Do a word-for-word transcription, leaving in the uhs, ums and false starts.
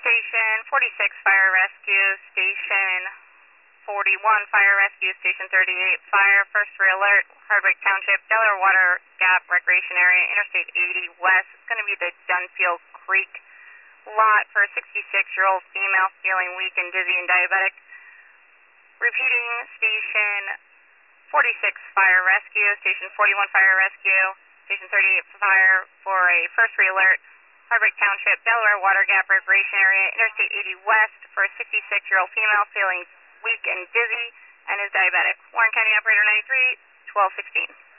Station forty-six Fire Rescue, Station forty-one Fire Rescue, Station thirty-eight Fire, first re-alert, Hardwick Township, Delaware Water Gap Recreation Area, Interstate eighty West. It's going to be the Dunfield Creek lot for a sixty-six-year-old female feeling weak and dizzy and diabetic. Repeating, Station forty-six Fire Rescue, Station forty-one Fire Rescue, Station thirty-eight Fire for a first re-alert, Hardwick Township, Delaware Water Gap Recreation Area, Interstate eighty West for a sixty-six-year-old female feeling weak and dizzy and is diabetic. Warren County Operator ninety-three, twelve sixteen.